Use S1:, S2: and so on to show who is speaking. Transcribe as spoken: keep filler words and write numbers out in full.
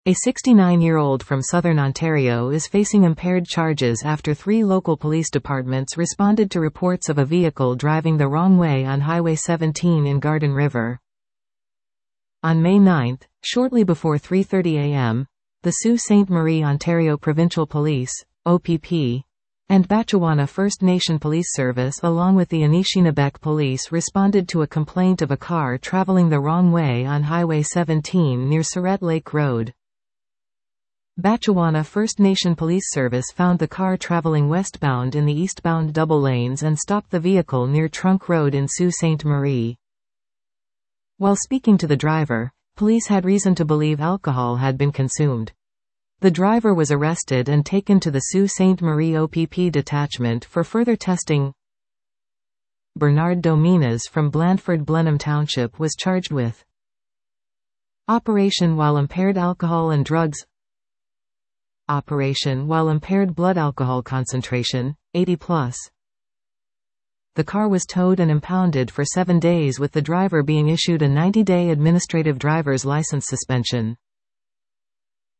S1: A sixty-nine-year-old from southern Ontario is facing impaired charges after three local police departments responded to reports of a vehicle driving the wrong way on Highway seventeen in Garden River. On May ninth, shortly before three thirty a m, the Sault Ste. Marie Ontario Provincial Police, O P P, and Batchewana First Nation Police Service along with the Anishinaabe Police responded to a complaint of a car traveling the wrong way on Highway seventeen near Surrett Lake Road. Batchewana First Nation Police Service found the car traveling westbound in the eastbound double lanes and stopped the vehicle near Trunk Road in Sault Ste. Marie. While speaking to the driver, police had reason to believe alcohol had been consumed. The driver was arrested and taken to the Sault Ste. Marie O P P detachment for further testing. Bernard Dominguez from Blandford Blenheim Township was charged with operation while impaired alcohol and drugs, operation while impaired blood alcohol concentration, eighty plus. The car was towed and impounded for seven days with the driver being issued a ninety-day administrative driver's license suspension.